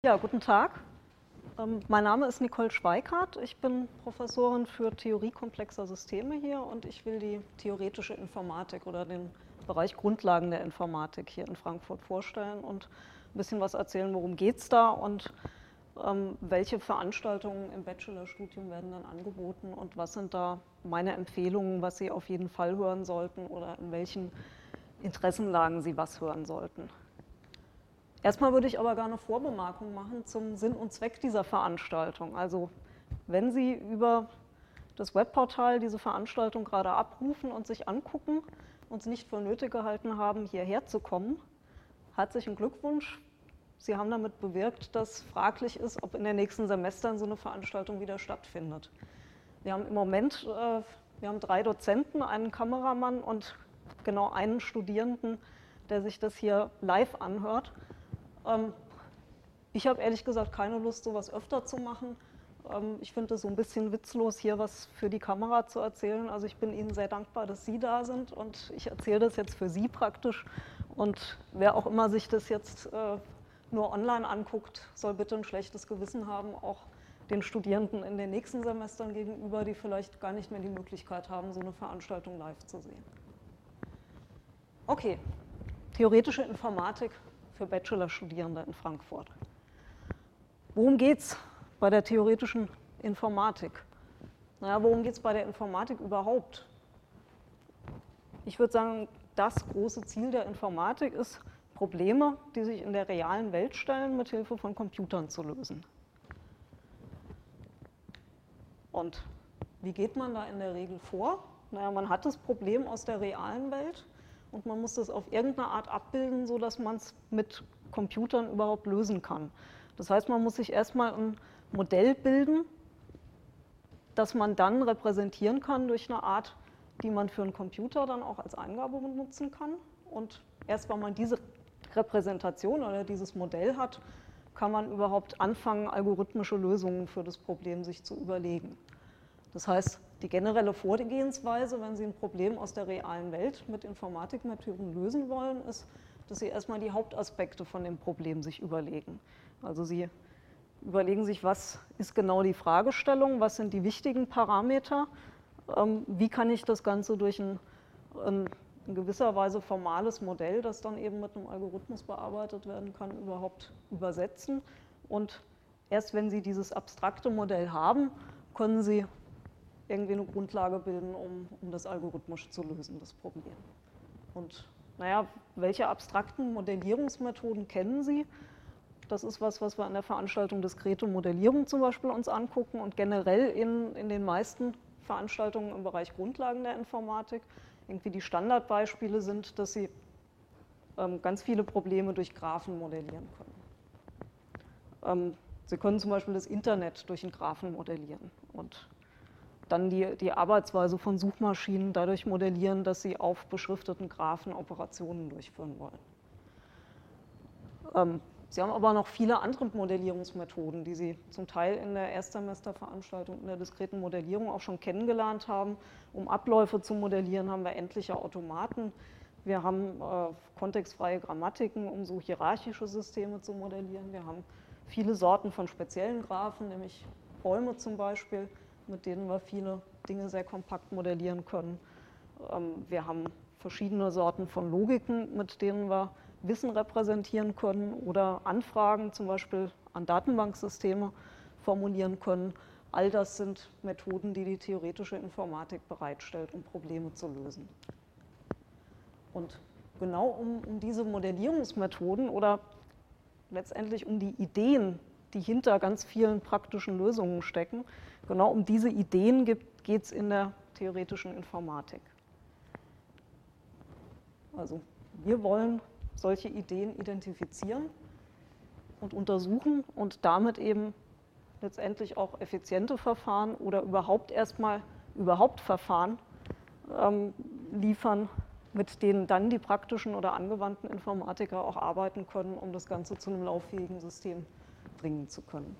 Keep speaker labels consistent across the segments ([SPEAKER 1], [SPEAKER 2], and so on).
[SPEAKER 1] Ja, guten Tag. Mein Name ist Nicole Schweikart. Ich bin Professorin für Theorie komplexer Systeme hier und ich will die theoretische Informatik oder den Bereich Grundlagen der Informatik hier in Frankfurt vorstellen und ein bisschen was erzählen, worum geht es da und welche Veranstaltungen im Bachelorstudium werden dann angeboten und was sind da meine Empfehlungen, was Sie auf jeden Fall hören sollten oder in welchen Interessenlagen Sie was hören sollten. Erstmal würde ich aber gerne eine Vorbemerkung machen zum Sinn und Zweck dieser Veranstaltung. Also wenn Sie über das Webportal diese Veranstaltung gerade abrufen und sich angucken und es nicht für nötig gehalten haben, hierher zu kommen, herzlichen Glückwunsch. Sie haben damit bewirkt, dass fraglich ist, ob in den nächsten Semestern so eine Veranstaltung wieder stattfindet. Wir haben im Moment 3 Dozenten, einen Kameramann und genau einen Studierenden, der sich das hier live anhört. Ich habe ehrlich gesagt keine Lust, sowas öfter zu machen. Ich finde es so ein bisschen witzlos, hier was für die Kamera zu erzählen. Also ich bin Ihnen sehr dankbar, dass Sie da sind und ich erzähle das jetzt für Sie praktisch. Und wer auch immer sich das jetzt nur online anguckt, soll bitte ein schlechtes Gewissen haben, auch den Studierenden in den nächsten Semestern gegenüber, die vielleicht gar nicht mehr die Möglichkeit haben, so eine Veranstaltung live zu sehen. Okay, theoretische Informatik für Bachelorstudierende in Frankfurt. Worum geht es bei der theoretischen Informatik? Naja, worum geht es bei der Informatik überhaupt? Ich würde sagen, das große Ziel der Informatik ist, Probleme, die sich in der realen Welt stellen, mit Hilfe von Computern zu lösen. Und wie geht man da in der Regel vor? Naja, man hat das Problem aus der realen Welt und man muss das auf irgendeine Art abbilden, sodass man es mit Computern überhaupt lösen kann. Das heißt, man muss sich erstmal ein Modell bilden, das man dann repräsentieren kann durch eine Art, die man für einen Computer dann auch als Eingabe benutzen kann. Und erst wenn man diese Repräsentation oder dieses Modell hat, kann man überhaupt anfangen, algorithmische Lösungen für das Problem sich zu überlegen. Das heißt, die generelle Vorgehensweise, wenn Sie ein Problem aus der realen Welt mit Informatikmethoden lösen wollen, ist, dass Sie erstmal die Hauptaspekte von dem Problem sich überlegen. Also Sie überlegen sich, was ist genau die Fragestellung, was sind die wichtigen Parameter, wie kann ich das Ganze durch ein in gewisser Weise formales Modell, das dann eben mit einem Algorithmus bearbeitet werden kann, überhaupt übersetzen. Und erst wenn Sie dieses abstrakte Modell haben, können Sie irgendwie eine Grundlage bilden, um das algorithmisch zu lösen, das Problem. Und naja, welche abstrakten Modellierungsmethoden kennen Sie? Das ist was wir in der Veranstaltung diskrete Modellierung zum Beispiel uns angucken und generell in den meisten Veranstaltungen im Bereich Grundlagen der Informatik. Irgendwie die Standardbeispiele sind, dass Sie ganz viele Probleme durch Graphen modellieren können. Sie können zum Beispiel das Internet durch einen Graphen modellieren und dann die Arbeitsweise von Suchmaschinen dadurch modellieren, dass sie auf beschrifteten Graphen Operationen durchführen wollen. Sie haben aber noch viele andere Modellierungsmethoden, die Sie zum Teil in der Erstsemesterveranstaltung in der diskreten Modellierung auch schon kennengelernt haben. Um Abläufe zu modellieren, haben wir endliche Automaten. Wir haben kontextfreie Grammatiken, um so hierarchische Systeme zu modellieren. Wir haben viele Sorten von speziellen Graphen, nämlich Bäume zum Beispiel, mit denen wir viele Dinge sehr kompakt modellieren können. Wir haben verschiedene Sorten von Logiken, mit denen wir Wissen repräsentieren können oder Anfragen zum Beispiel an Datenbanksysteme formulieren können. All das sind Methoden, die die theoretische Informatik bereitstellt, um Probleme zu lösen. Und genau um diese Modellierungsmethoden oder letztendlich um die Ideen, die hinter ganz vielen praktischen Lösungen stecken, genau um diese Ideen geht es in der theoretischen Informatik. Also wir wollen solche Ideen identifizieren und untersuchen und damit eben letztendlich auch effiziente Verfahren oder überhaupt Verfahren liefern, mit denen dann die praktischen oder angewandten Informatiker auch arbeiten können, um das Ganze zu einem lauffähigen System bringen zu können.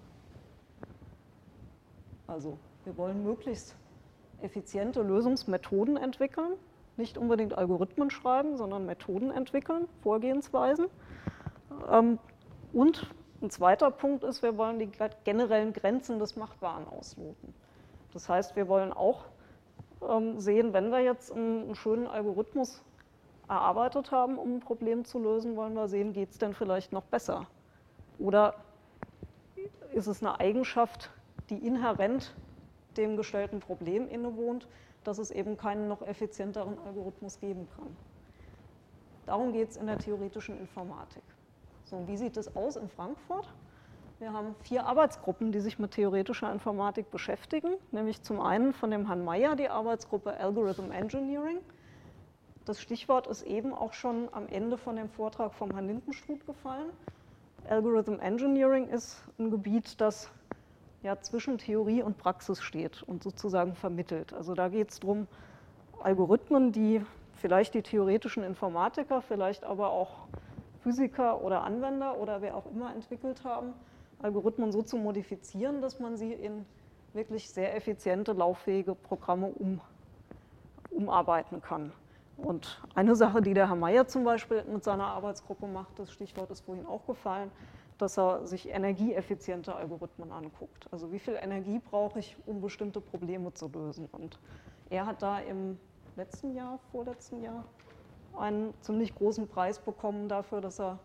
[SPEAKER 1] Also wir wollen möglichst effiziente Lösungsmethoden entwickeln, nicht unbedingt Algorithmen schreiben, sondern Methoden entwickeln, Vorgehensweisen. Und ein zweiter Punkt ist, wir wollen die generellen Grenzen des Machbaren ausloten. Das heißt, wir wollen auch sehen, wenn wir jetzt einen schönen Algorithmus erarbeitet haben, um ein Problem zu lösen, wollen wir sehen, geht es denn vielleicht noch besser? Oder ist es eine Eigenschaft, die inhärent dem gestellten Problem innewohnt, dass es eben keinen noch effizienteren Algorithmus geben kann? Darum geht es in der theoretischen Informatik. So, wie sieht es aus in Frankfurt? Wir haben 4 Arbeitsgruppen, die sich mit theoretischer Informatik beschäftigen, nämlich zum einen von dem Herrn Meyer die Arbeitsgruppe Algorithm Engineering. Das Stichwort ist eben auch schon am Ende von dem Vortrag vom Herrn Lindenstruth gefallen. Algorithm Engineering ist ein Gebiet, das ja zwischen Theorie und Praxis steht und sozusagen vermittelt. Also da geht es darum, Algorithmen, die vielleicht die theoretischen Informatiker, vielleicht aber auch Physiker oder Anwender oder wer auch immer entwickelt haben, Algorithmen so zu modifizieren, dass man sie in wirklich sehr effiziente, lauffähige Programme umarbeiten kann. Und eine Sache, die der Herr Meyer zum Beispiel mit seiner Arbeitsgruppe macht, das Stichwort ist vorhin auch gefallen, dass er sich energieeffiziente Algorithmen anguckt. Also wie viel Energie brauche ich, um bestimmte Probleme zu lösen? Und er hat da im vorletzten Jahr, einen ziemlich großen Preis bekommen dafür, dass er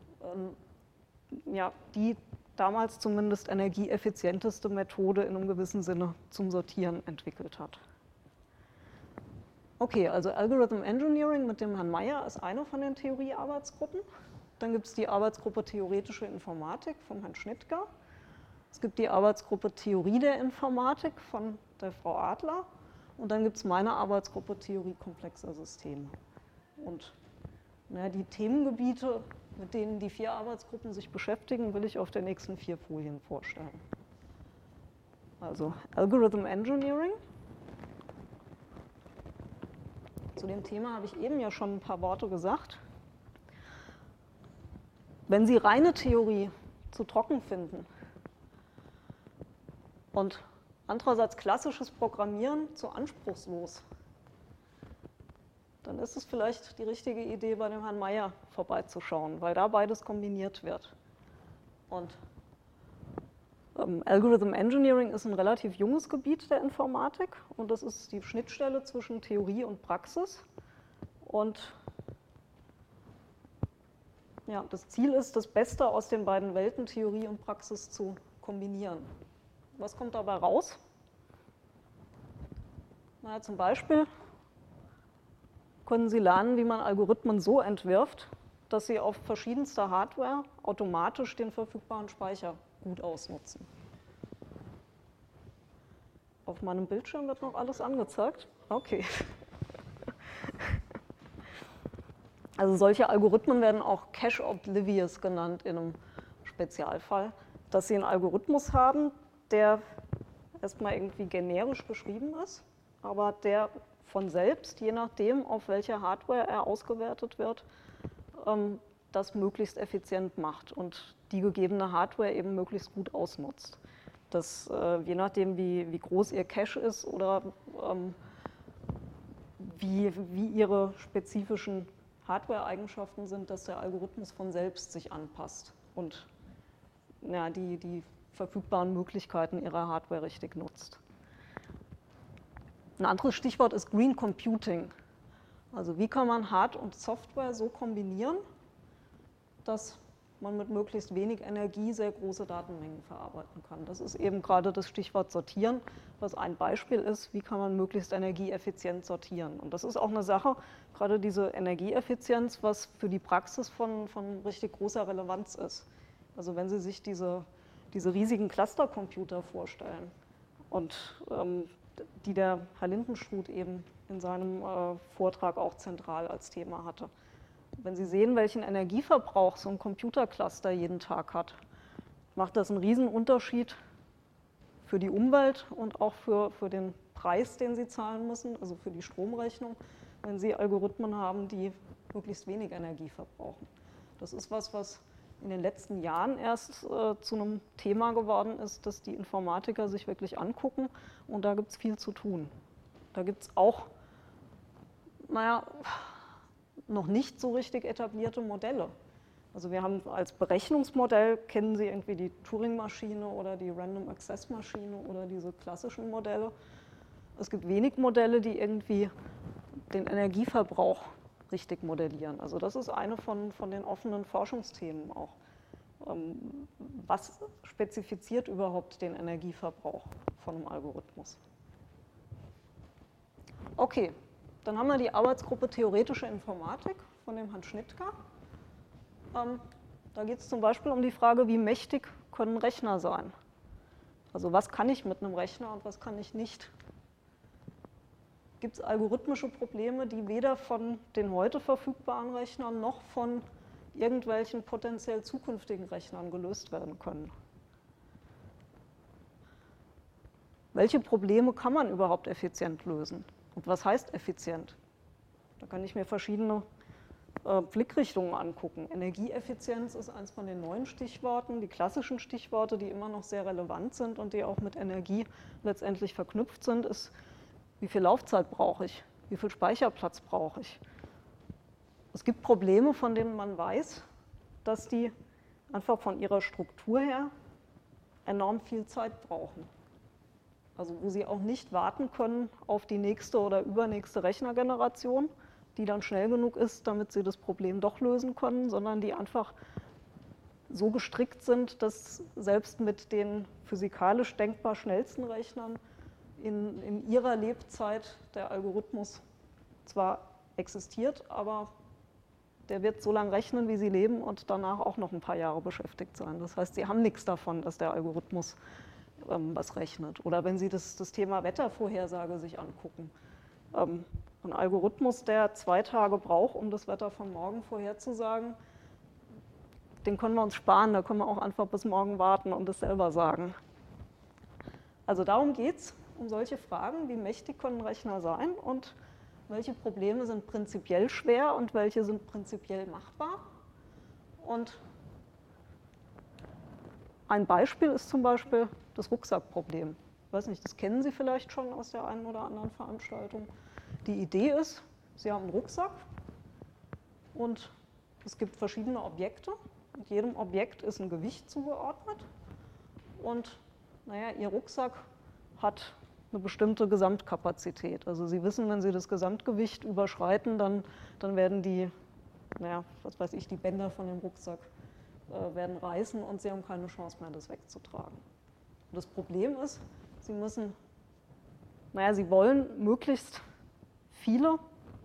[SPEAKER 1] die damals zumindest energieeffizienteste Methode in einem gewissen Sinne zum Sortieren entwickelt hat. Okay, also Algorithm Engineering mit dem Herrn Meyer ist eine von den Theoriearbeitsgruppen. Dann gibt es die Arbeitsgruppe Theoretische Informatik von Herrn Schnittger. Es gibt die Arbeitsgruppe Theorie der Informatik von der Frau Adler. Und dann gibt es meine Arbeitsgruppe Theorie komplexer Systeme. Und die Themengebiete, mit denen die 4 Arbeitsgruppen sich beschäftigen, will ich auf den nächsten 4 Folien vorstellen. Also Algorithm Engineering. Zu dem Thema habe ich eben ja schon ein paar Worte gesagt. Wenn Sie reine Theorie zu trocken finden und andererseits klassisches Programmieren zu anspruchslos, dann ist es vielleicht die richtige Idee, bei dem Herrn Meyer vorbeizuschauen, weil da beides kombiniert wird. Und Algorithm Engineering ist ein relativ junges Gebiet der Informatik und das ist die Schnittstelle zwischen Theorie und Praxis. Und ja, das Ziel ist, das Beste aus den beiden Welten, Theorie und Praxis, zu kombinieren. Was kommt dabei raus? Na, zum Beispiel können Sie lernen, wie man Algorithmen so entwirft, dass sie auf verschiedenster Hardware automatisch den verfügbaren Speicher gut ausnutzen. Auf meinem Bildschirm wird noch alles angezeigt. Okay. Also solche Algorithmen werden auch Cache Oblivious genannt in einem Spezialfall, dass Sie einen Algorithmus haben, der erstmal irgendwie generisch beschrieben ist, aber der von selbst, je nachdem, auf welche Hardware er ausgewertet wird, das möglichst effizient macht und die gegebene Hardware eben möglichst gut ausnutzt. Das, je nachdem, wie groß Ihr Cache ist oder wie Ihre spezifischen Hardware-Eigenschaften sind, dass der Algorithmus von selbst sich anpasst und ja, die verfügbaren Möglichkeiten Ihrer Hardware richtig nutzt. Ein anderes Stichwort ist Green Computing. Also wie kann man Hard- und Software so kombinieren, dass man mit möglichst wenig Energie sehr große Datenmengen verarbeiten kann. Das ist eben gerade das Stichwort Sortieren, was ein Beispiel ist, wie kann man möglichst energieeffizient sortieren. Und das ist auch eine Sache, gerade diese Energieeffizienz, was für die Praxis von richtig großer Relevanz ist. Also wenn Sie sich diese riesigen Clustercomputer vorstellen und die der Herr Lindenstruth eben in seinem Vortrag auch zentral als Thema hatte. Wenn Sie sehen, welchen Energieverbrauch so ein Computercluster jeden Tag hat, macht das einen riesen Unterschied für die Umwelt und auch für den Preis, den Sie zahlen müssen, also für die Stromrechnung, wenn Sie Algorithmen haben, die möglichst wenig Energie verbrauchen. Das ist was in den letzten Jahren erst zu einem Thema geworden ist, das die Informatiker sich wirklich angucken, und da gibt es viel zu tun. Da gibt es auch, noch nicht so richtig etablierte Modelle. Also wir haben als Berechnungsmodell, kennen Sie irgendwie die Turing-Maschine oder die Random Access-Maschine oder diese klassischen Modelle. Es gibt wenig Modelle, die irgendwie den Energieverbrauch richtig modellieren. Also das ist eine von den offenen Forschungsthemen auch. Was spezifiziert überhaupt den Energieverbrauch von einem Algorithmus? Okay, dann haben wir die Arbeitsgruppe Theoretische Informatik von dem Hans Schnittger. Da geht es zum Beispiel um die Frage, wie mächtig können Rechner sein? Also was kann ich mit einem Rechner und was kann ich nicht? Gibt es algorithmische Probleme, die weder von den heute verfügbaren Rechnern noch von irgendwelchen potenziell zukünftigen Rechnern gelöst werden können? Welche Probleme kann man überhaupt effizient lösen? Und was heißt effizient? Da kann ich mir verschiedene Blickrichtungen angucken. Energieeffizienz ist eines von den neuen Stichworten, die klassischen Stichworte, die immer noch sehr relevant sind und die auch mit Energie letztendlich verknüpft sind, ist, wie viel Laufzeit brauche ich, wie viel Speicherplatz brauche ich. Es gibt Probleme, von denen man weiß, dass die einfach von ihrer Struktur her enorm viel Zeit brauchen. Also wo sie auch nicht warten können auf die nächste oder übernächste Rechnergeneration, die dann schnell genug ist, damit sie das Problem doch lösen können, sondern die einfach so gestrickt sind, dass selbst mit den physikalisch denkbar schnellsten Rechnern in ihrer Lebzeit der Algorithmus zwar existiert, aber der wird so lange rechnen, wie sie leben und danach auch noch ein paar Jahre beschäftigt sein. Das heißt, sie haben nichts davon, dass der Algorithmus was rechnet. Oder wenn Sie das Thema Wettervorhersage sich angucken. Ein Algorithmus, der 2 Tage braucht, um das Wetter von morgen vorherzusagen, den können wir uns sparen, da können wir auch einfach bis morgen warten und es selber sagen. Also darum geht es, um solche Fragen, wie mächtig können Rechner sein und welche Probleme sind prinzipiell schwer und welche sind prinzipiell machbar. Und ein Beispiel ist zum Beispiel das Rucksackproblem. Ich weiß nicht, das kennen Sie vielleicht schon aus der einen oder anderen Veranstaltung. Die Idee ist, Sie haben einen Rucksack und es gibt verschiedene Objekte. Und jedem Objekt ist ein Gewicht zugeordnet. Und naja, Ihr Rucksack hat eine bestimmte Gesamtkapazität. Also Sie wissen, wenn Sie das Gesamtgewicht überschreiten, dann werden die, naja, was weiß ich, die Bänder von dem Rucksack werden reißen und Sie haben keine Chance mehr, das wegzutragen. Und das Problem ist, Sie müssen, naja, Sie wollen möglichst viele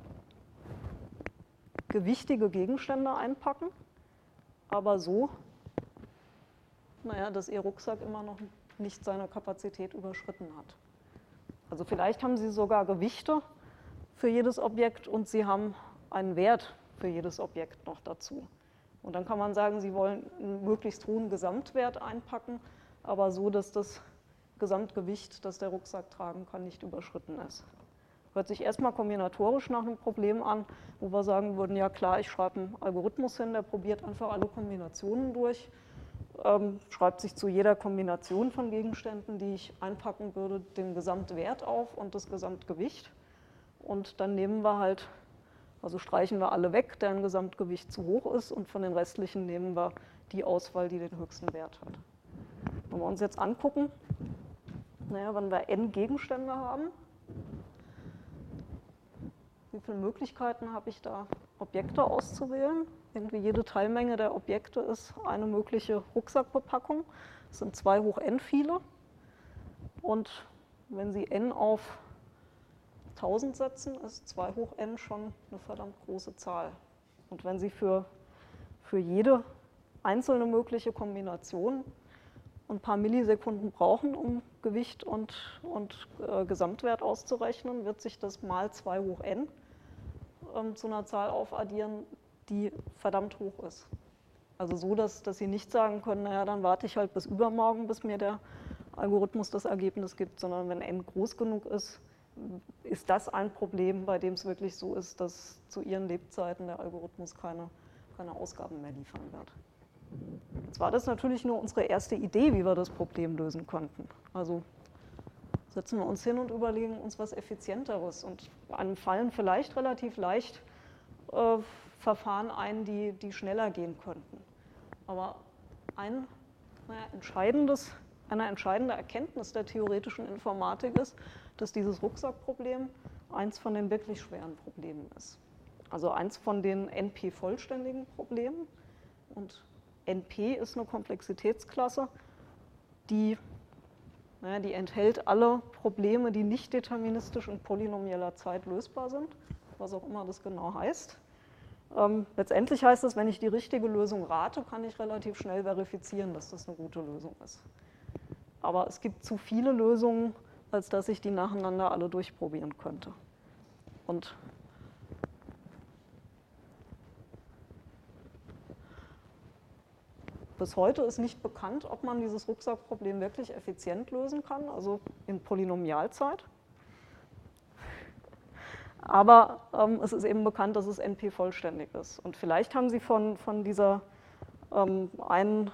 [SPEAKER 1] gewichtige Gegenstände einpacken, aber so, naja, dass Ihr Rucksack immer noch nicht seine Kapazität überschritten hat. Also vielleicht haben Sie sogar Gewichte für jedes Objekt und Sie haben einen Wert für jedes Objekt noch dazu. Und dann kann man sagen, Sie wollen einen möglichst hohen Gesamtwert einpacken, aber so, dass das Gesamtgewicht, das der Rucksack tragen kann, nicht überschritten ist. Hört sich erstmal kombinatorisch nach einem Problem an, wo wir sagen würden, ja klar, ich schreibe einen Algorithmus hin, der probiert einfach alle Kombinationen durch, schreibt sich zu jeder Kombination von Gegenständen, die ich einpacken würde, den Gesamtwert auf und das Gesamtgewicht. Und dann nehmen wir halt, also streichen wir alle weg, deren Gesamtgewicht zu hoch ist und von den restlichen nehmen wir die Auswahl, die den höchsten Wert hat. Wenn wir uns jetzt angucken, naja, wenn wir n Gegenstände haben, wie viele Möglichkeiten habe ich da, Objekte auszuwählen? Irgendwie jede Teilmenge der Objekte ist eine mögliche Rucksackbepackung. Es sind 2 hoch n viele. Und wenn Sie n auf 1000 setzen, ist 2 hoch n schon eine verdammt große Zahl. Und wenn Sie für jede einzelne mögliche Kombination ein paar Millisekunden brauchen, um Gewicht und Gesamtwert auszurechnen, wird sich das mal 2 hoch n zu einer Zahl aufaddieren, die verdammt hoch ist. Also so, dass Sie nicht sagen können, naja, dann warte ich halt bis übermorgen, bis mir der Algorithmus das Ergebnis gibt, sondern wenn n groß genug ist, ist das ein Problem, bei dem es wirklich so ist, dass zu Ihren Lebzeiten der Algorithmus keine Ausgaben mehr liefern wird. Jetzt war das natürlich nur unsere erste Idee, wie wir das Problem lösen konnten. Also setzen wir uns hin und überlegen uns was Effizienteres. Und einem fallen vielleicht relativ leicht Verfahren ein, die schneller gehen könnten. Aber eine entscheidende Erkenntnis der theoretischen Informatik ist, dass dieses Rucksackproblem eins von den wirklich schweren Problemen ist. Also eins von den NP-vollständigen Problemen. Und NP ist eine Komplexitätsklasse, die enthält alle Probleme, die nicht deterministisch in polynomieller Zeit lösbar sind, was auch immer das genau heißt. Letztendlich heißt es, wenn ich die richtige Lösung rate, kann ich relativ schnell verifizieren, dass das eine gute Lösung ist. Aber es gibt zu viele Lösungen, als dass ich die nacheinander alle durchprobieren könnte. Und bis heute ist nicht bekannt, ob man dieses Rucksackproblem wirklich effizient lösen kann, also in Polynomialzeit. Aber es ist eben bekannt, dass es NP-vollständig ist. Und vielleicht haben Sie von dieser einen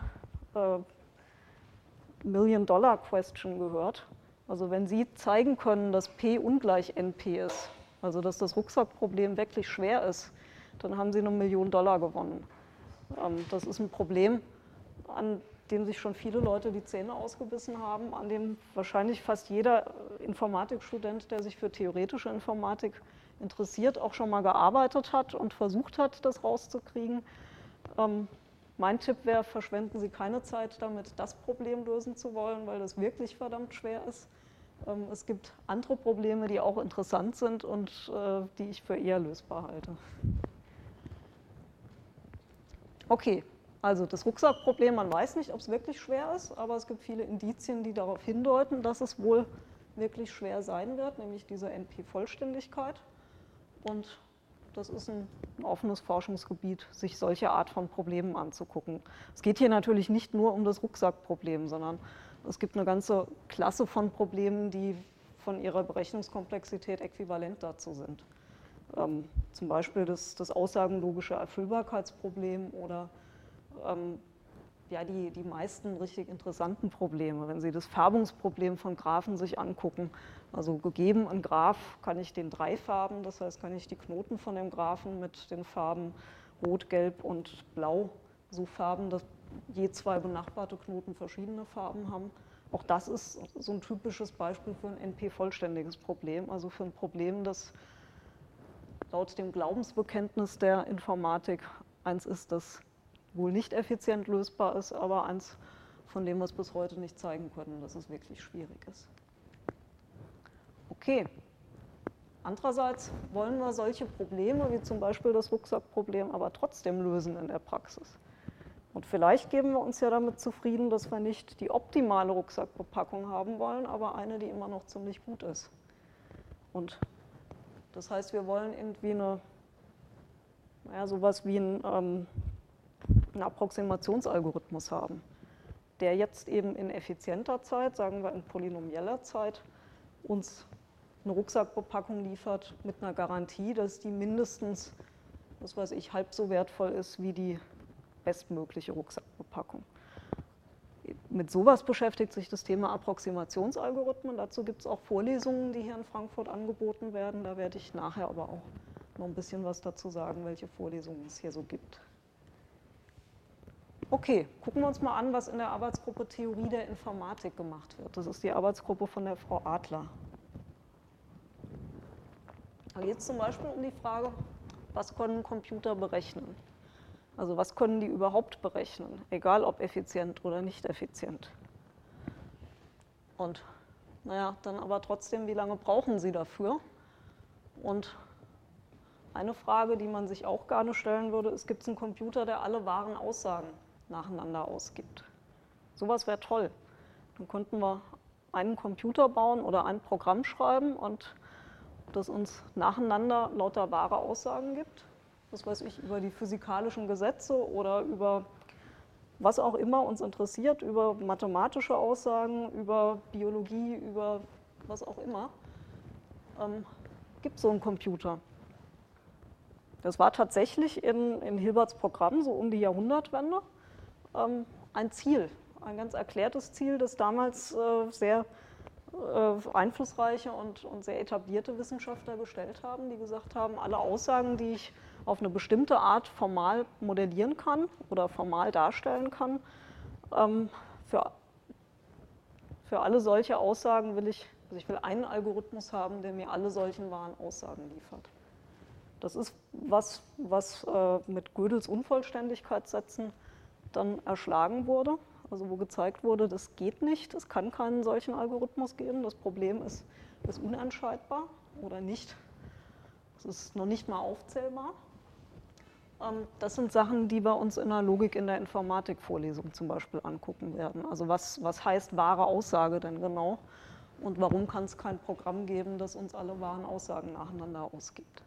[SPEAKER 1] Million-Dollar-Question gehört. Also wenn Sie zeigen können, dass P ungleich NP ist, also dass das Rucksackproblem wirklich schwer ist, dann haben Sie $1 Million gewonnen. Das ist ein Problem, an dem sich schon viele Leute die Zähne ausgebissen haben, an dem wahrscheinlich fast jeder Informatikstudent, der sich für theoretische Informatik interessiert, auch schon mal gearbeitet hat und versucht hat, das rauszukriegen. Mein Tipp wäre, verschwenden Sie keine Zeit damit, das Problem lösen zu wollen, weil das wirklich verdammt schwer ist. Es gibt andere Probleme, die auch interessant sind und die ich für eher lösbar halte. Okay. Also das Rucksackproblem, man weiß nicht, ob es wirklich schwer ist, aber es gibt viele Indizien, die darauf hindeuten, dass es wohl wirklich schwer sein wird, nämlich diese NP-Vollständigkeit. Und das ist ein offenes Forschungsgebiet, sich solche Art von Problemen anzugucken. Es geht hier natürlich nicht nur um das Rucksackproblem, sondern es gibt eine ganze Klasse von Problemen, die von ihrer Berechnungskomplexität äquivalent dazu sind. Zum Beispiel das aussagenlogische Erfüllbarkeitsproblem oder ja, die meisten richtig interessanten Probleme. Wenn Sie das Färbungsproblem von Graphen sich angucken, also gegeben ein Graph, kann ich den 3 färben, das heißt, kann ich die Knoten von dem Graphen mit den Farben Rot, Gelb und Blau so färben, dass je 2 benachbarte Knoten verschiedene Farben haben. Auch das ist so ein typisches Beispiel für ein NP-vollständiges Problem, also für ein Problem, das laut dem Glaubensbekenntnis der Informatik eins ist, das wohl nicht effizient lösbar ist, aber eins, von dem wir es bis heute nicht zeigen können, dass es wirklich schwierig ist. Okay. Andererseits wollen wir solche Probleme, wie zum Beispiel das Rucksackproblem, aber trotzdem lösen in der Praxis. Und vielleicht geben wir uns ja damit zufrieden, dass wir nicht die optimale Rucksackbepackung haben wollen, aber eine, die immer noch ziemlich gut ist. Und das heißt, wir wollen irgendwie sowas wie einen Approximationsalgorithmus haben, der jetzt eben in effizienter Zeit, sagen wir in polynomieller Zeit, uns eine Rucksackbepackung liefert mit einer Garantie, dass die mindestens, was weiß ich, halb so wertvoll ist wie die bestmögliche Rucksackbepackung. Mit sowas beschäftigt sich das Thema Approximationsalgorithmen. Dazu gibt es auch Vorlesungen, die hier in Frankfurt angeboten werden. Da werde ich nachher aber auch noch ein bisschen was dazu sagen, welche Vorlesungen es hier so gibt. Okay, gucken wir uns mal an, was in der Arbeitsgruppe Theorie der Informatik gemacht wird. Das ist die Arbeitsgruppe von der Frau Adler. Da geht es zum Beispiel um die Frage, was können Computer berechnen? Also was können die überhaupt berechnen, egal ob effizient oder nicht effizient. Und naja, dann aber trotzdem, wie lange brauchen sie dafür? Und eine Frage, die man sich auch gerne stellen würde, ist, gibt es einen Computer, der alle wahren Aussagen nacheinander ausgibt? Sowas wäre toll. Dann könnten wir einen Computer bauen oder ein Programm schreiben und das uns nacheinander lauter wahre Aussagen gibt. Das weiß ich, über die physikalischen Gesetze oder über was auch immer uns interessiert, über mathematische Aussagen, über Biologie, über was auch immer. Gibt es so einen Computer? Das war tatsächlich in Hilberts Programm, so um die Jahrhundertwende, ein Ziel, ein ganz erklärtes Ziel, das damals sehr einflussreiche und sehr etablierte Wissenschaftler gestellt haben, die gesagt haben, alle Aussagen, die ich auf eine bestimmte Art formal modellieren kann oder formal darstellen kann. Für alle solche Aussagen will ich einen Algorithmus haben, der mir alle solchen wahren Aussagen liefert. Das ist was mit Gödels Unvollständigkeitssätzen dann erschlagen wurde, also wo gezeigt wurde, das geht nicht, es kann keinen solchen Algorithmus geben, das Problem ist unentscheidbar oder nicht, es ist noch nicht mal aufzählbar. Das sind Sachen, die wir uns in der Logik in der Informatik-Vorlesung zum Beispiel angucken werden. Also was heißt wahre Aussage denn genau und warum kann es kein Programm geben, das uns alle wahren Aussagen nacheinander ausgibt.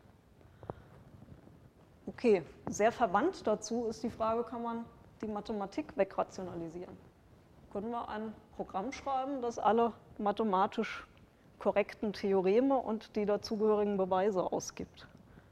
[SPEAKER 1] Okay, sehr verwandt dazu ist die Frage, kann man die Mathematik wegrationalisieren? Können wir ein Programm schreiben, das alle mathematisch korrekten Theoreme und die dazugehörigen Beweise ausgibt?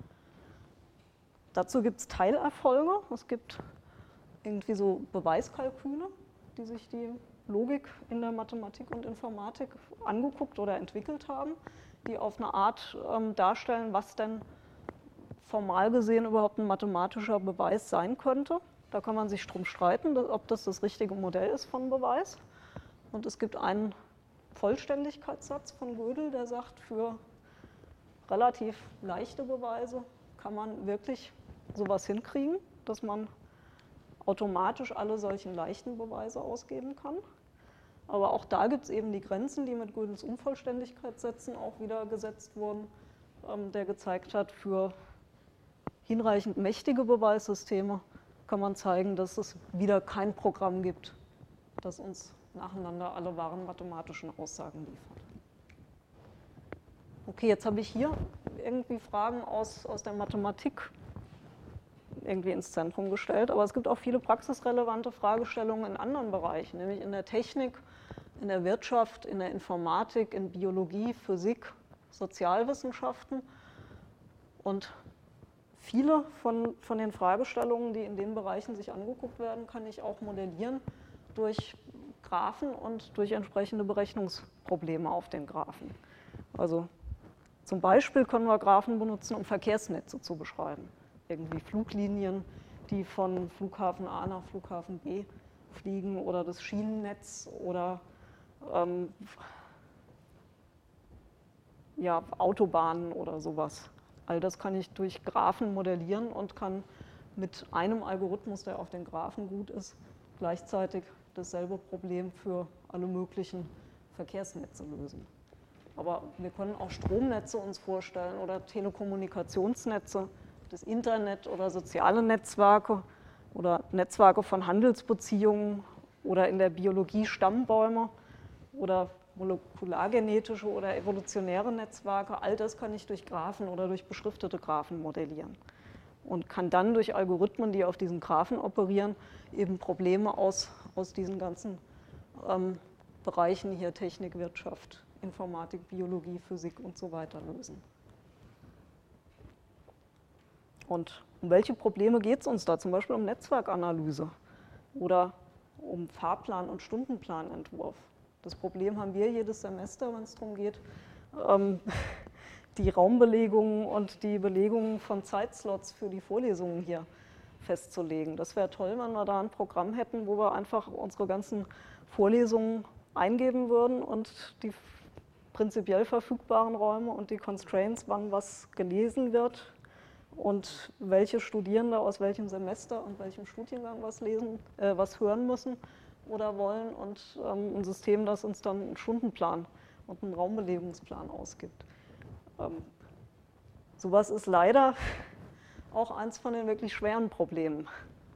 [SPEAKER 1] Dazu gibt es Teilerfolge. Es gibt irgendwie so Beweiskalküle, die sich die Logik in der Mathematik und Informatik angeguckt oder entwickelt haben, die auf eine Art darstellen, was denn formal gesehen überhaupt ein mathematischer Beweis sein könnte. Da kann man sich drum streiten, ob das das richtige Modell ist von Beweis. Und es gibt einen Vollständigkeitssatz von Gödel, der sagt, für relativ leichte Beweise kann man wirklich sowas hinkriegen, dass man automatisch alle solchen leichten Beweise ausgeben kann. Aber auch da gibt es eben die Grenzen, die mit Gödels Unvollständigkeitssätzen auch wieder gesetzt wurden, der gezeigt hat, für hinreichend mächtige Beweissysteme kann man zeigen, dass es wieder kein Programm gibt, das uns nacheinander alle wahren mathematischen Aussagen liefert. Okay, jetzt habe ich hier irgendwie Fragen aus der Mathematik irgendwie ins Zentrum gestellt, aber es gibt auch viele praxisrelevante Fragestellungen in anderen Bereichen, nämlich in der Technik, in der Wirtschaft, in der Informatik, in Biologie, Physik, Sozialwissenschaften. Und viele von den Fragestellungen, die in den Bereichen sich angeguckt werden, kann ich auch modellieren durch Graphen und durch entsprechende Berechnungsprobleme auf den Graphen. Also zum Beispiel können wir Graphen benutzen, um Verkehrsnetze zu beschreiben. Irgendwie Fluglinien, die von Flughafen A nach Flughafen B fliegen oder das Schienennetz oder ja, Autobahnen oder sowas. All das kann ich durch Graphen modellieren und kann mit einem Algorithmus, der auf den Graphen gut ist, gleichzeitig dasselbe Problem für alle möglichen Verkehrsnetze lösen. Aber wir können auch Stromnetze uns vorstellen oder Telekommunikationsnetze, das Internet oder soziale Netzwerke oder Netzwerke von Handelsbeziehungen oder in der Biologie Stammbäume oder molekulargenetische oder evolutionäre Netzwerke. All das kann ich durch Graphen oder durch beschriftete Graphen modellieren und kann dann durch Algorithmen, die auf diesen Graphen operieren, eben Probleme aus diesen ganzen Bereichen hier, Technik, Wirtschaft, Informatik, Biologie, Physik und so weiter lösen. Und um welche Probleme geht es uns da? Zum Beispiel um Netzwerkanalyse oder um Fahrplan- und Stundenplanentwurf. Das Problem haben wir jedes Semester, wenn es darum geht, die Raumbelegungen und die Belegungen von Zeitslots für die Vorlesungen hier festzulegen. Das wäre toll, wenn wir da ein Programm hätten, wo wir einfach unsere ganzen Vorlesungen eingeben würden und die prinzipiell verfügbaren Räume und die Constraints, wann was gelesen wird und welche Studierende aus welchem Semester und welchem Studiengang was hören müssen oder wollen und ein System, das uns dann einen Stundenplan und einen Raumbelegungsplan ausgibt. Sowas ist leider auch eins von den wirklich schweren Problemen.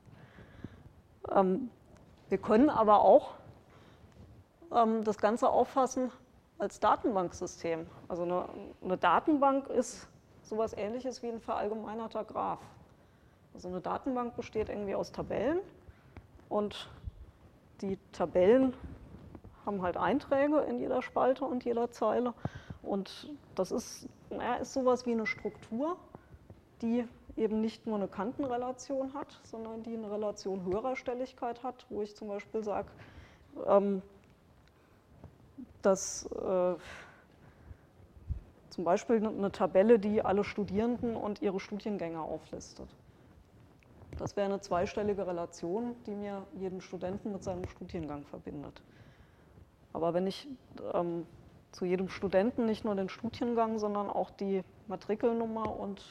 [SPEAKER 1] Wir können aber auch das Ganze auffassen als Datenbanksystem. Also eine Datenbank ist sowas Ähnliches wie ein verallgemeinerter Graph. Also eine Datenbank besteht irgendwie aus Tabellen und die Tabellen haben halt Einträge in jeder Spalte und jeder Zeile und das ist sowas wie eine Struktur, die eben nicht nur eine Kantenrelation hat, sondern die eine Relation höherer Stelligkeit hat, wo ich zum Beispiel sage, dass zum zum Beispiel eine Tabelle, die alle Studierenden und ihre Studiengänge auflistet. Das wäre eine zweistellige Relation, die mir jeden Studenten mit seinem Studiengang verbindet. Aber wenn ich zu jedem Studenten nicht nur den Studiengang, sondern auch die Matrikelnummer und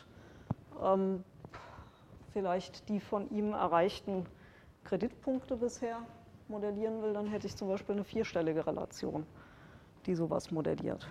[SPEAKER 1] vielleicht die von ihm erreichten Kreditpunkte bisher modellieren will, dann hätte ich zum Beispiel eine vierstellige Relation, die sowas modelliert.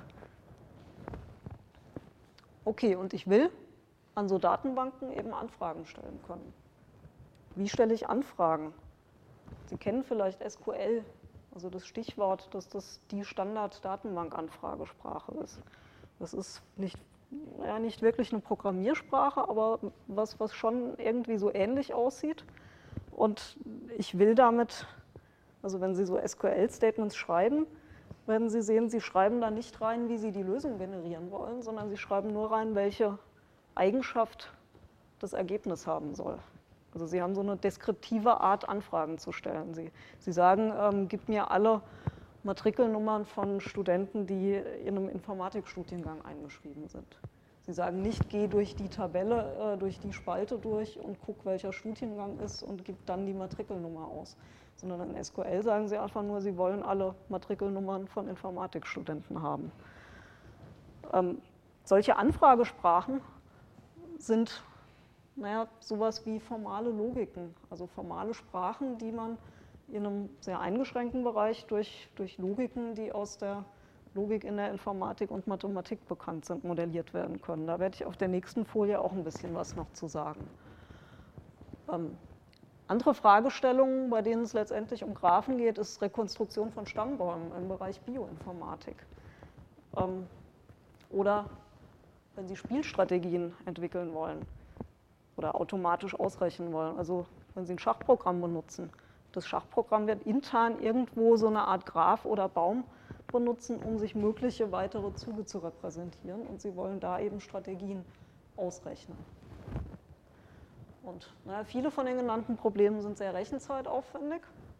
[SPEAKER 1] Okay, und ich will an so Datenbanken eben Anfragen stellen können. Wie stelle ich Anfragen? Sie kennen vielleicht SQL, also das Stichwort, dass das die Standard-Datenbank-Anfragesprache ist. Das ist nicht wirklich eine Programmiersprache, aber was schon irgendwie so ähnlich aussieht. Und ich will damit, also wenn Sie so SQL-Statements schreiben, werden Sie sehen, Sie schreiben da nicht rein, wie Sie die Lösung generieren wollen, sondern Sie schreiben nur rein, welche Eigenschaft das Ergebnis haben soll. Also Sie haben so eine deskriptive Art, Anfragen zu stellen. Sie sagen, gib mir alle Matrikelnummern von Studenten, die in einem Informatikstudiengang eingeschrieben sind. Sie sagen nicht, geh durch die Tabelle, durch die Spalte durch und guck, welcher Studiengang ist und gib dann die Matrikelnummer aus. Sondern in SQL sagen Sie einfach nur, Sie wollen alle Matrikelnummern von Informatikstudenten haben. Solche Anfragesprachen sind sowas wie formale Logiken, also formale Sprachen, die man in einem sehr eingeschränkten Bereich durch Logiken, die aus der Logik in der Informatik und Mathematik bekannt sind, modelliert werden können. Da werde ich auf der nächsten Folie auch ein bisschen was noch zu sagen. Andere Fragestellungen, bei denen es letztendlich um Graphen geht, ist Rekonstruktion von Stammbäumen im Bereich Bioinformatik. Oder wenn Sie Spielstrategien entwickeln wollen oder automatisch ausrechnen wollen, also wenn Sie ein Schachprogramm benutzen. Das Schachprogramm wird intern irgendwo so eine Art Graph oder Baum benutzen, um sich mögliche weitere Züge zu repräsentieren, und Sie wollen da eben Strategien ausrechnen. Und viele von den genannten Problemen sind sehr rechenzeitaufwendig,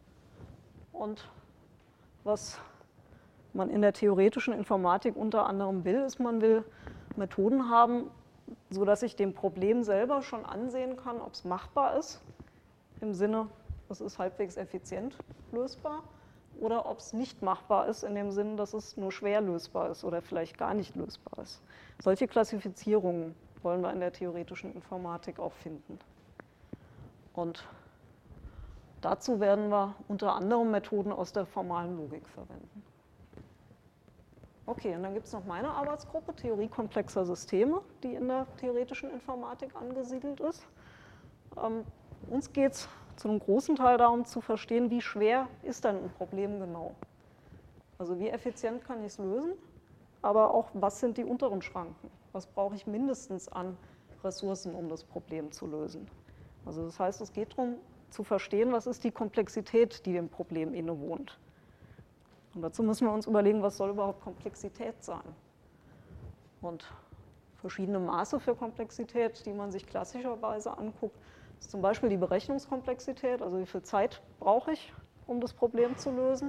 [SPEAKER 1] und was man in der theoretischen Informatik unter anderem will, ist, man will Methoden haben, sodass ich dem Problem selber schon ansehen kann, ob es machbar ist, im Sinne, es ist halbwegs effizient lösbar, oder ob es nicht machbar ist, in dem Sinn, dass es nur schwer lösbar ist oder vielleicht gar nicht lösbar ist. Solche Klassifizierungen wollen wir in der theoretischen Informatik auch finden. Und dazu werden wir unter anderem Methoden aus der formalen Logik verwenden. Okay, und dann gibt es noch meine Arbeitsgruppe, Theorie komplexer Systeme, die in der theoretischen Informatik angesiedelt ist. Uns geht es zu einem großen Teil darum zu verstehen, wie schwer ist denn ein Problem genau. Also wie effizient kann ich es lösen, aber auch, was sind die unteren Schranken? Was brauche ich mindestens an Ressourcen, um das Problem zu lösen? Also das heißt, es geht darum zu verstehen, was ist die Komplexität, die dem Problem innewohnt. Und dazu müssen wir uns überlegen, was soll überhaupt Komplexität sein? Und verschiedene Maße für Komplexität, die man sich klassischerweise anguckt, ist zum Beispiel die Berechnungskomplexität, also wie viel Zeit brauche ich, um das Problem zu lösen,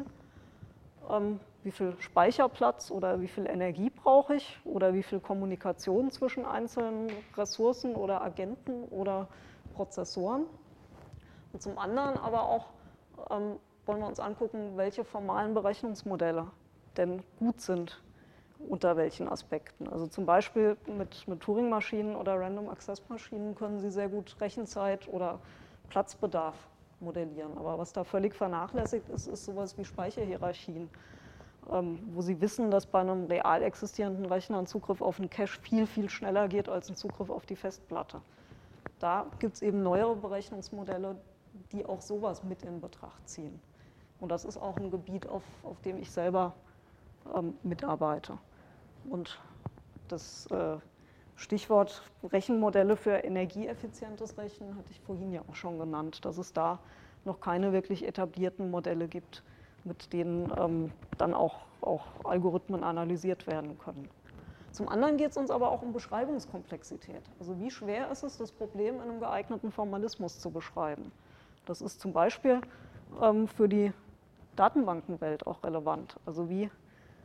[SPEAKER 1] wie viel Speicherplatz oder wie viel Energie brauche ich oder wie viel Kommunikation zwischen einzelnen Ressourcen oder Agenten oder Prozessoren. Und zum anderen aber auch wollen wir uns angucken, welche formalen Berechnungsmodelle denn gut sind, unter welchen Aspekten. Also zum Beispiel mit Turing-Maschinen oder Random-Access-Maschinen können Sie sehr gut Rechenzeit oder Platzbedarf modellieren. Aber was da völlig vernachlässigt ist, ist sowas wie Speicherhierarchien, wo Sie wissen, dass bei einem real existierenden Rechner ein Zugriff auf einen Cache viel, viel schneller geht als ein Zugriff auf die Festplatte. Da gibt es eben neuere Berechnungsmodelle, die auch sowas mit in Betracht ziehen. Und das ist auch ein Gebiet, auf dem ich selber mitarbeite. Und das Stichwort Rechenmodelle für energieeffizientes Rechnen hatte ich vorhin ja auch schon genannt, dass es da noch keine wirklich etablierten Modelle gibt, mit denen dann auch Algorithmen analysiert werden können. Zum anderen geht es uns aber auch um Beschreibungskomplexität. Also wie schwer ist es, das Problem in einem geeigneten Formalismus zu beschreiben? Das ist zum Beispiel für die Datenbankenwelt auch relevant. Also wie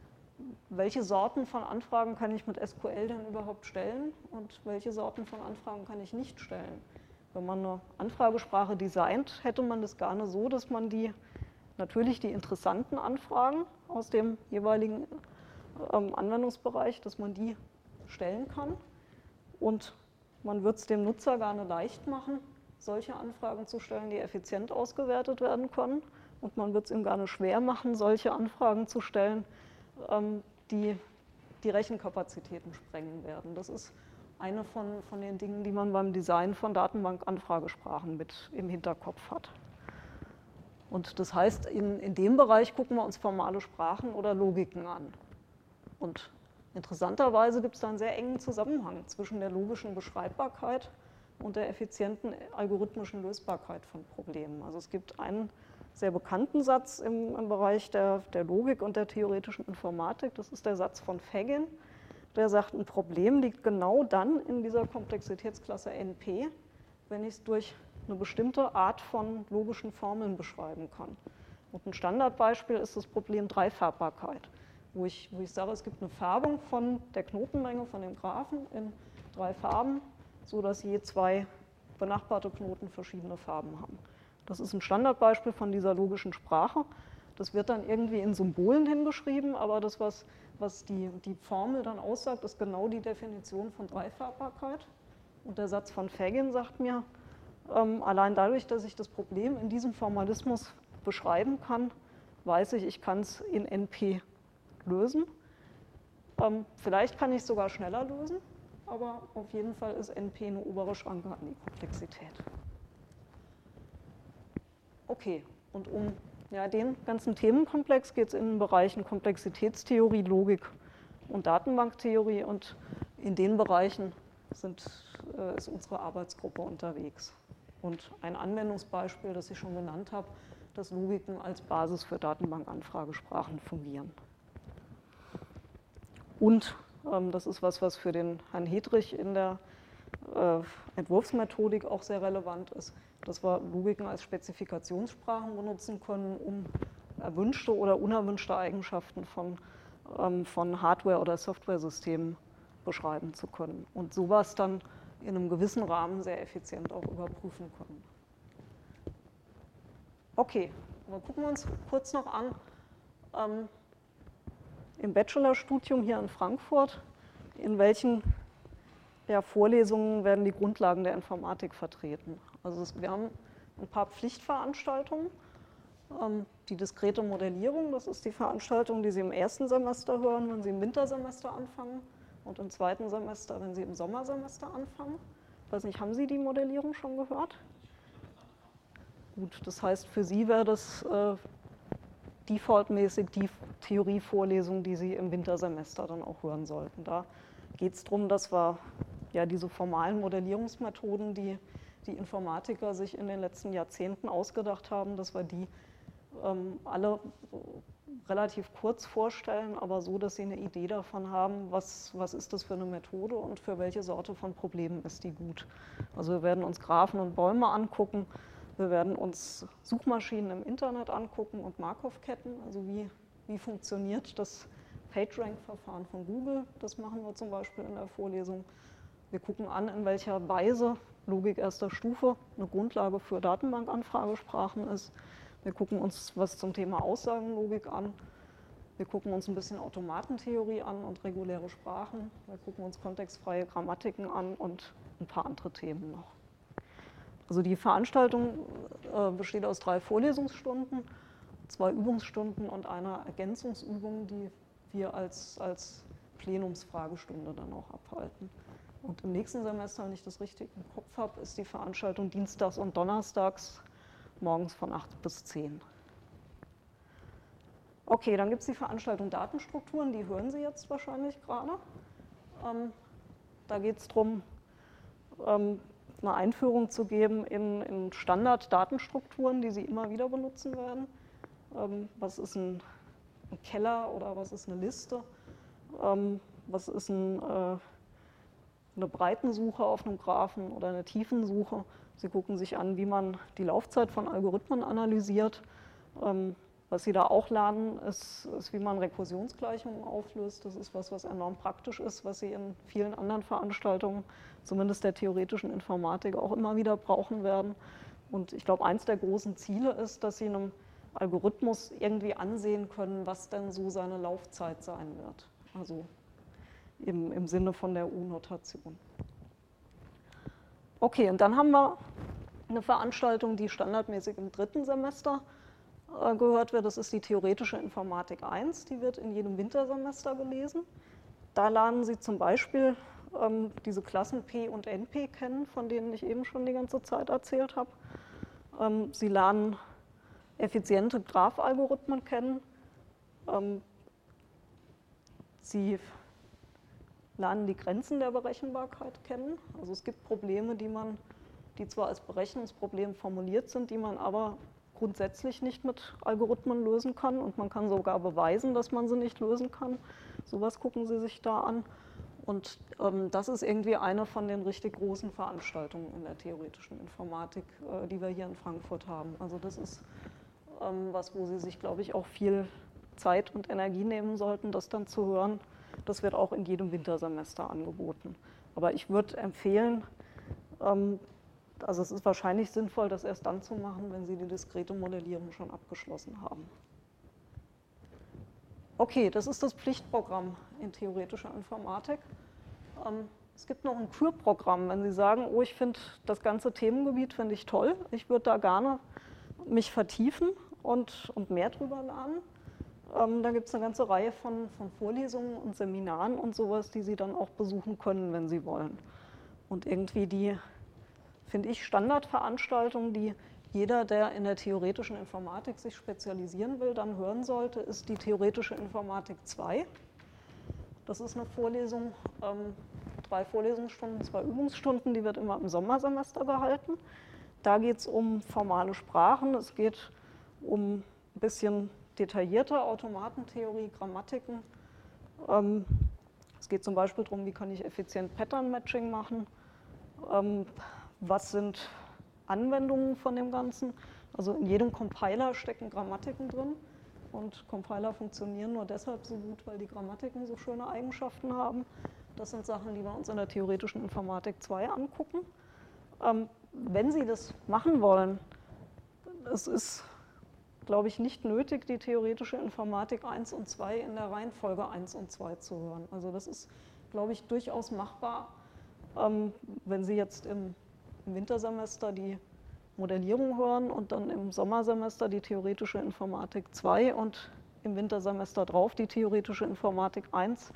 [SPEAKER 1] welche Sorten von Anfragen kann ich mit SQL denn überhaupt stellen und welche Sorten von Anfragen kann ich nicht stellen. Wenn man eine Anfragesprache designt, hätte man das gerne so, dass man natürlich die interessanten Anfragen aus dem jeweiligen Anwendungsbereich, dass man die stellen kann. Und man wird es dem Nutzer gerne leicht machen, solche Anfragen zu stellen, die effizient ausgewertet werden können. Und man wird es ihm gerne schwer machen, solche Anfragen zu stellen, die die Rechenkapazitäten sprengen werden. Das ist eine von den Dingen, die man beim Design von Datenbank-Anfragesprachen mit im Hinterkopf hat. Und das heißt, in dem Bereich gucken wir uns formale Sprachen oder Logiken an. Und interessanterweise gibt es da einen sehr engen Zusammenhang zwischen der logischen Beschreibbarkeit und der effizienten algorithmischen Lösbarkeit von Problemen. Also es gibt einen sehr bekannten Satz im Bereich der Logik und der theoretischen Informatik, das ist der Satz von Fagin, der sagt, ein Problem liegt genau dann in dieser Komplexitätsklasse NP, wenn ich es durch eine bestimmte Art von logischen Formeln beschreiben kann. Und ein Standardbeispiel ist das Problem Dreifärbbarkeit, wo ich sage, es gibt eine Färbung von der Knotenmenge von dem Graphen in 3 Farben, sodass je 2 benachbarte Knoten verschiedene Farben haben. Das ist ein Standardbeispiel von dieser logischen Sprache. Das wird dann irgendwie in Symbolen hingeschrieben, aber das, was die Formel dann aussagt, ist genau die Definition von Dreifärbbarkeit. Und der Satz von Fagin sagt mir, allein dadurch, dass ich das Problem in diesem Formalismus beschreiben kann, weiß ich, ich kann es in NP lösen. Vielleicht kann ich es sogar schneller lösen, aber auf jeden Fall ist NP eine obere Schranke an die Komplexität. Okay, und um den ganzen Themenkomplex geht es in den Bereichen Komplexitätstheorie, Logik und Datenbanktheorie, und in den Bereichen ist unsere Arbeitsgruppe unterwegs. Und ein Anwendungsbeispiel, das ich schon genannt habe, dass Logiken als Basis für Datenbankanfragesprachen fungieren. Und das ist was für den Herrn Hedrich in der Entwurfsmethodik auch sehr relevant ist, dass wir Logiken als Spezifikationssprachen benutzen können, um erwünschte oder unerwünschte Eigenschaften von Hardware- oder Softwaresystemen beschreiben zu können. Und sowas dann in einem gewissen Rahmen sehr effizient auch überprüfen können. Okay, wir gucken uns kurz noch an, im Bachelorstudium hier in Frankfurt, in welchen Vorlesungen werden die Grundlagen der Informatik vertreten. Also wir haben ein paar Pflichtveranstaltungen. Die diskrete Modellierung, das ist die Veranstaltung, die Sie im ersten Semester hören, wenn Sie im Wintersemester anfangen, und im zweiten Semester, wenn Sie im Sommersemester anfangen. Ich weiß nicht, haben Sie die Modellierung schon gehört? Gut, das heißt, für Sie wäre das defaultmäßig die Theorievorlesung, die Sie im Wintersemester dann auch hören sollten. Da geht es darum, dass wir diese formalen Modellierungsmethoden, die die Informatiker sich in den letzten Jahrzehnten ausgedacht haben, dass wir die alle relativ kurz vorstellen, aber so, dass Sie eine Idee davon haben, was ist das für eine Methode und für welche Sorte von Problemen ist die gut. Also wir werden uns Graphen und Bäume angucken, wir werden uns Suchmaschinen im Internet angucken und Markov-Ketten, also wie funktioniert das PageRank-Verfahren von Google, das machen wir zum Beispiel in der Vorlesung. Wir gucken an, in welcher Weise Logik erster Stufe eine Grundlage für Datenbankanfragesprachen ist. Wir gucken uns was zum Thema Aussagenlogik an. Wir gucken uns ein bisschen Automatentheorie an und reguläre Sprachen. Wir gucken uns kontextfreie Grammatiken an und ein paar andere Themen noch. Also die Veranstaltung besteht aus 3 Vorlesungsstunden, 2 Übungsstunden und einer Ergänzungsübung, die wir als Plenumsfragestunde dann auch abhalten. Und im nächsten Semester, wenn ich das richtig im Kopf habe, ist die Veranstaltung dienstags und donnerstags morgens von 8 bis 10. Okay, dann gibt es die Veranstaltung Datenstrukturen, die hören Sie jetzt wahrscheinlich gerade. Da geht es darum, eine Einführung zu geben in Standard-Datenstrukturen, die Sie immer wieder benutzen werden. Was ist ein Keller oder was ist eine Liste? Was ist eine Breitensuche auf einem Graphen oder eine Tiefensuche? Sie gucken sich an, wie man die Laufzeit von Algorithmen analysiert. Was Sie da auch lernen, ist, wie man Rekursionsgleichungen auflöst. Das ist was enorm praktisch ist, was Sie in vielen anderen Veranstaltungen, zumindest der theoretischen Informatik, auch immer wieder brauchen werden. Und ich glaube, eins der großen Ziele ist, dass Sie einem Algorithmus irgendwie ansehen können, was denn so seine Laufzeit sein wird. Also im Sinne von der U-Notation. Okay, und dann haben wir eine Veranstaltung, die standardmäßig im 3. Semester gehört wird. Das ist die Theoretische Informatik 1, die wird in jedem Wintersemester gelesen. Da lernen Sie zum Beispiel diese Klassen P und NP kennen, von denen ich eben schon die ganze Zeit erzählt habe. Sie lernen effiziente Graphalgorithmen kennen. Sie lernen die Grenzen der Berechenbarkeit kennen. Also es gibt Probleme, die zwar als Berechnungsproblem formuliert sind, die man aber grundsätzlich nicht mit Algorithmen lösen kann, und man kann sogar beweisen, dass man sie nicht lösen kann. Sowas gucken Sie sich da an. Und das ist irgendwie eine von den richtig großen Veranstaltungen in der theoretischen Informatik, die wir hier in Frankfurt haben. Also das ist was, wo Sie sich, glaube ich, auch viel Zeit und Energie nehmen sollten, das dann zu hören. Das wird auch in jedem Wintersemester angeboten. Aber ich würde empfehlen, also es ist wahrscheinlich sinnvoll, das erst dann zu machen, wenn Sie die diskrete Modellierung schon abgeschlossen haben. Okay, das ist das Pflichtprogramm in theoretischer Informatik. Es gibt noch ein Kürprogramm, wenn Sie sagen, oh, ich finde das ganze Themengebiet finde ich toll, ich würde da gerne mich vertiefen und mehr drüber lernen. Da gibt es eine ganze Reihe von Vorlesungen und Seminaren und sowas, die Sie dann auch besuchen können, wenn Sie wollen. Und irgendwie die, finde ich, Standardveranstaltung, die jeder, der in der theoretischen Informatik sich spezialisieren will, dann hören sollte, ist die Theoretische Informatik 2. Das ist eine Vorlesung, 3 Vorlesungsstunden, 2 Übungsstunden, die wird immer im Sommersemester gehalten. Da geht es um formale Sprachen, es geht um ein bisschen detaillierte Automatentheorie, Grammatiken. Es geht zum Beispiel darum, wie kann ich effizient Pattern-Matching machen. Was sind Anwendungen von dem Ganzen? Also in jedem Compiler stecken Grammatiken drin, und Compiler funktionieren nur deshalb so gut, weil die Grammatiken so schöne Eigenschaften haben. Das sind Sachen, die wir uns in der theoretischen Informatik 2 angucken. Wenn Sie das machen wollen, es ist, glaube ich, nicht nötig, die theoretische Informatik 1 und 2 in der Reihenfolge 1 und 2 zu hören. Also das ist, glaube ich, durchaus machbar, wenn Sie jetzt im Wintersemester die Modellierung hören und dann im Sommersemester die theoretische Informatik 2 und im Wintersemester drauf die theoretische Informatik 1,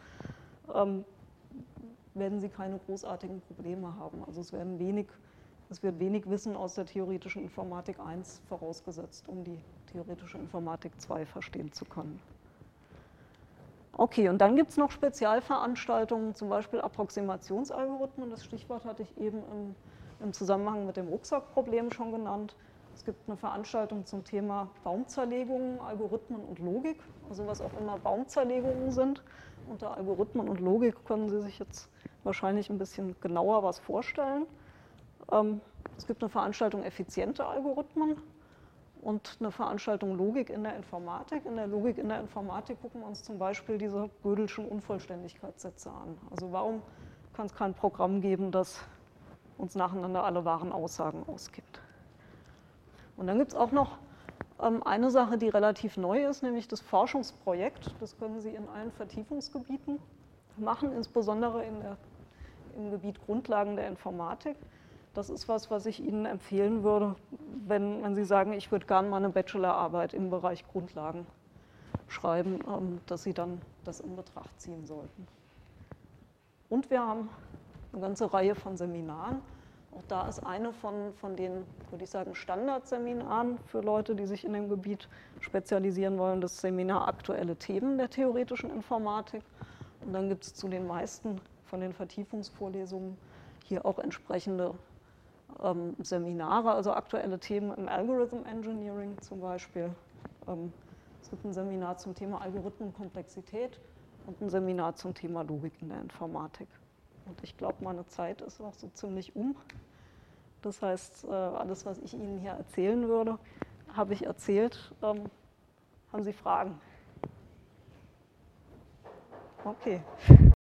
[SPEAKER 1] werden Sie keine großartigen Probleme haben. Also es wird wenig Wissen aus der theoretischen Informatik 1 vorausgesetzt, um die theoretische Informatik 2 verstehen zu können. Okay, und dann gibt es noch Spezialveranstaltungen, zum Beispiel Approximationsalgorithmen. Das Stichwort hatte ich eben im Zusammenhang mit dem Rucksackproblem schon genannt. Es gibt eine Veranstaltung zum Thema Baumzerlegungen, Algorithmen und Logik, also was auch immer Baumzerlegungen sind. Unter Algorithmen und Logik können Sie sich jetzt wahrscheinlich ein bisschen genauer was vorstellen. Es gibt eine Veranstaltung effiziente Algorithmen und eine Veranstaltung Logik in der Informatik. In der Logik in der Informatik gucken wir uns zum Beispiel diese Gödelschen Unvollständigkeitssätze an. Also warum kann es kein Programm geben, das uns nacheinander alle wahren Aussagen ausgibt? Und dann gibt es auch noch eine Sache, die relativ neu ist, nämlich das Forschungsprojekt. Das können Sie in allen Vertiefungsgebieten machen, insbesondere im Gebiet Grundlagen der Informatik. Das ist was ich Ihnen empfehlen würde, wenn Sie sagen, ich würde gerne mal eine Bachelorarbeit im Bereich Grundlagen schreiben, dass Sie dann das in Betracht ziehen sollten. Und wir haben eine ganze Reihe von Seminaren. Auch da ist eine von den, würde ich sagen, Standardseminaren für Leute, die sich in dem Gebiet spezialisieren wollen, das Seminar Aktuelle Themen der theoretischen Informatik. Und dann gibt es zu den meisten von den Vertiefungsvorlesungen hier auch entsprechende Seminare, also aktuelle Themen im Algorithm Engineering zum Beispiel. Es gibt ein Seminar zum Thema Algorithmenkomplexität und ein Seminar zum Thema Logik in der Informatik. Und ich glaube, meine Zeit ist auch so ziemlich um. Das heißt, alles, was ich Ihnen hier erzählen würde, habe ich erzählt. Haben Haben Sie Fragen? Okay.